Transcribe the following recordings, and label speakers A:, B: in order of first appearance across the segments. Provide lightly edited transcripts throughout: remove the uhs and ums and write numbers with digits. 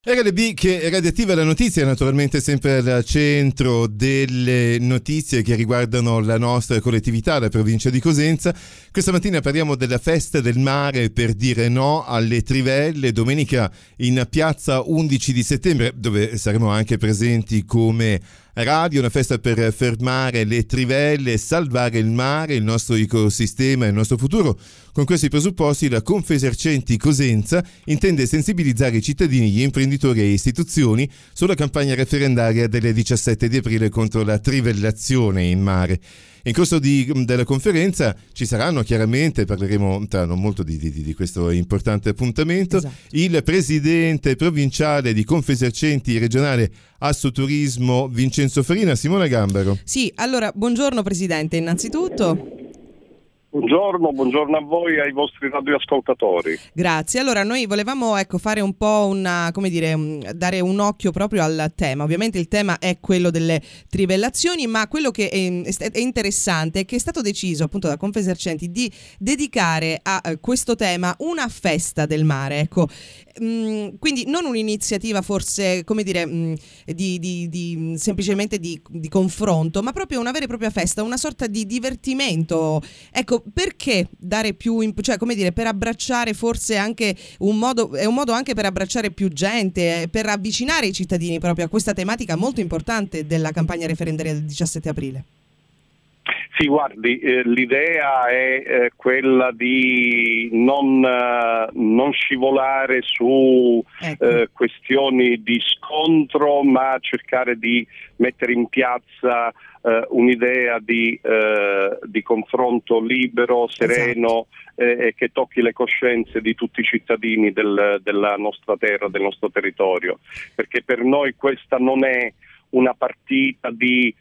A: RLB che radioattiva la notizia, naturalmente sempre al centro delle notizie che riguardano la nostra collettività, la provincia di Cosenza. Questa mattina parliamo della festa del mare per dire no alle trivelle, domenica in piazza 11 di settembre, dove saremo anche presenti come radio, una festa per fermare le trivelle, salvare il mare, il nostro ecosistema e il nostro futuro. Con questi presupposti la Confesercenti Cosenza intende sensibilizzare i cittadini, gli imprenditori e istituzioni sulla campagna referendaria del 17 di aprile contro la trivellazione in mare. In corso della conferenza ci saranno, chiaramente, parleremo tra non molto di questo importante appuntamento, esatto, il presidente provinciale di Confesercenti regionale Assoturismo Vincenzo Farina. Simona Gambaro.
B: Sì, allora buongiorno Presidente innanzitutto.
C: Buongiorno a voi e ai vostri radioascoltatori.
B: Grazie. Allora noi volevamo fare un po' dare un occhio proprio al tema. Ovviamente il tema è quello delle trivellazioni, ma quello che è interessante è che è stato deciso appunto da Confesercenti di dedicare a questo tema una festa del mare, ecco. Quindi non un'iniziativa forse semplicemente di confronto, ma proprio una vera e propria festa, una sorta di divertimento. Ecco, perché dare più, per abbracciare forse anche è un modo anche per abbracciare più gente, per avvicinare i cittadini proprio a questa tematica molto importante della campagna referendaria del 17 aprile.
C: Sì, guardi, l'idea è quella di non scivolare su questioni di scontro, ma cercare di mettere in piazza un'idea di confronto libero, sereno, esatto, e che tocchi le coscienze di tutti i cittadini della nostra terra, del nostro territorio, perché per noi questa non è una partita di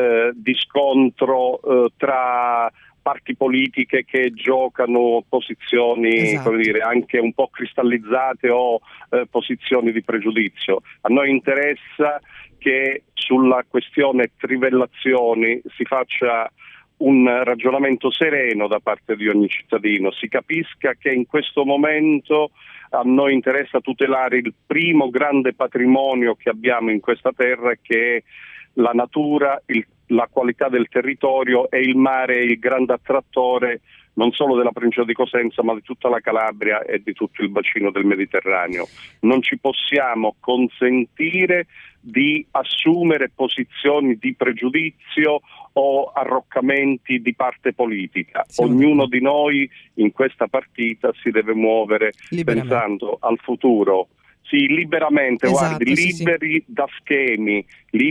C: scontro tra parti politiche che giocano posizioni, esatto, anche un po' cristallizzate o posizioni di pregiudizio. A noi interessa che sulla questione trivellazioni si faccia un ragionamento sereno da parte di ogni cittadino, si capisca che in questo momento a noi interessa tutelare il primo grande patrimonio che abbiamo in questa terra, che è la natura, la qualità del territorio, e il mare è il grande attrattore non solo della provincia di Cosenza ma di tutta la Calabria e di tutto il bacino del Mediterraneo. Non ci possiamo consentire di assumere posizioni di pregiudizio o arroccamenti di parte politica. Ognuno di noi in questa partita si deve muovere pensando al futuro. Sì, liberamente, esatto, guardi, liberi da schemi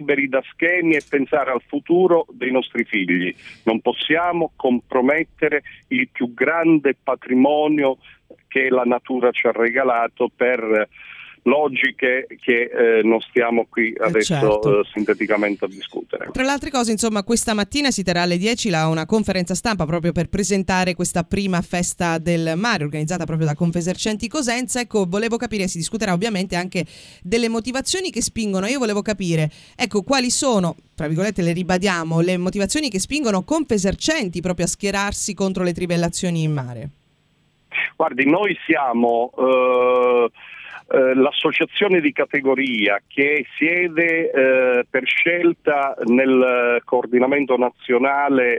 C: e pensare al futuro dei nostri figli. Non possiamo compromettere il più grande patrimonio che la natura ci ha regalato per logiche che non stiamo qui adesso certo, sinteticamente a discutere.
B: Tra le altre cose, insomma, questa mattina si terrà alle 10 una conferenza stampa proprio per presentare questa prima festa del mare organizzata proprio da Confesercenti Cosenza. Ecco, volevo capire, si discuterà ovviamente anche delle motivazioni che spingono. Io volevo capire, quali sono, tra virgolette le ribadiamo, le motivazioni che spingono Confesercenti proprio a schierarsi contro le trivellazioni in mare.
C: Guardi, noi siamo l'associazione di categoria che siede per scelta nel coordinamento nazionale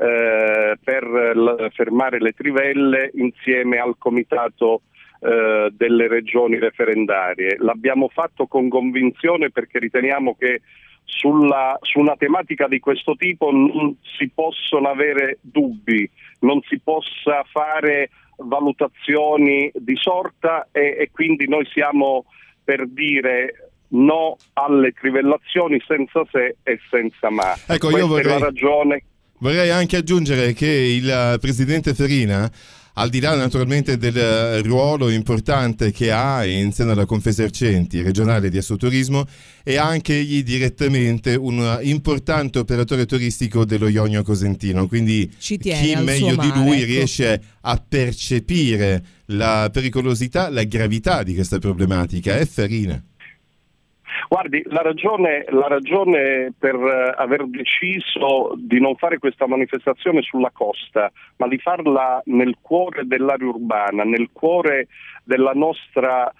C: per fermare le trivelle insieme al comitato delle regioni referendarie. L'abbiamo fatto con convinzione perché riteniamo che su una tematica di questo tipo non si possono avere dubbi, non si possa fare valutazioni di sorta e quindi noi siamo per dire no alle trivellazioni senza se e senza ma.
A: Ecco,
C: questa
A: io
C: è la ragione.
A: Vorrei anche aggiungere che il presidente Farina, al di là naturalmente del ruolo importante che ha in seno alla Confesercenti regionale di Assoturismo, è anche egli direttamente un importante operatore turistico dello Ionio Cosentino, quindi chi meglio di lui riesce a percepire la pericolosità, la gravità di questa problematica è Farina.
C: Guardi, la ragione per aver deciso di non fare questa manifestazione sulla costa, ma di farla nel cuore dell'area urbana, nel cuore della nostra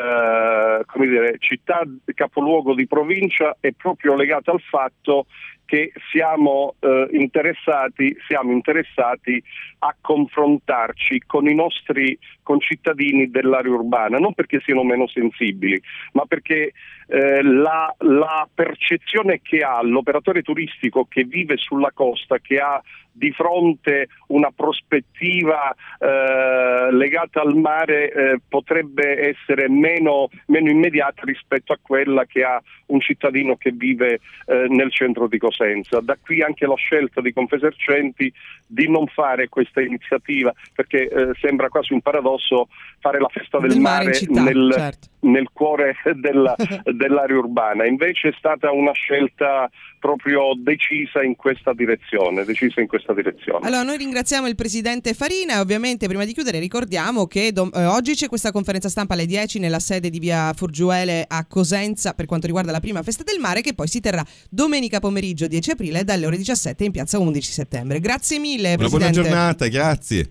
C: città capoluogo di provincia, è proprio legata al fatto che siamo interessati a confrontarci con i nostri concittadini dell'area urbana, non perché siano meno sensibili, ma perché la percezione che ha l'operatore turistico che vive sulla costa, che ha di fronte una prospettiva legata al mare, potrebbe essere meno immediata rispetto a quella che ha un cittadino che vive nel centro di Cosenza. Da qui anche la scelta di Confesercenti di non fare questa iniziativa, perché sembra quasi un paradosso fare la festa del mare
B: in città, certo,
C: nel cuore dell'area urbana. Invece è stata una scelta proprio decisa in questa direzione.
B: Allora, noi ringraziamo il presidente Farina e ovviamente prima di chiudere ricordiamo che oggi c'è questa conferenza stampa alle 10 nella sede di via Furgiuele a Cosenza per quanto riguarda la prima festa del mare, che poi si terrà domenica pomeriggio 10 aprile dalle ore 17 in piazza 11 settembre. Grazie mille, presidente.
A: Una buona giornata, grazie.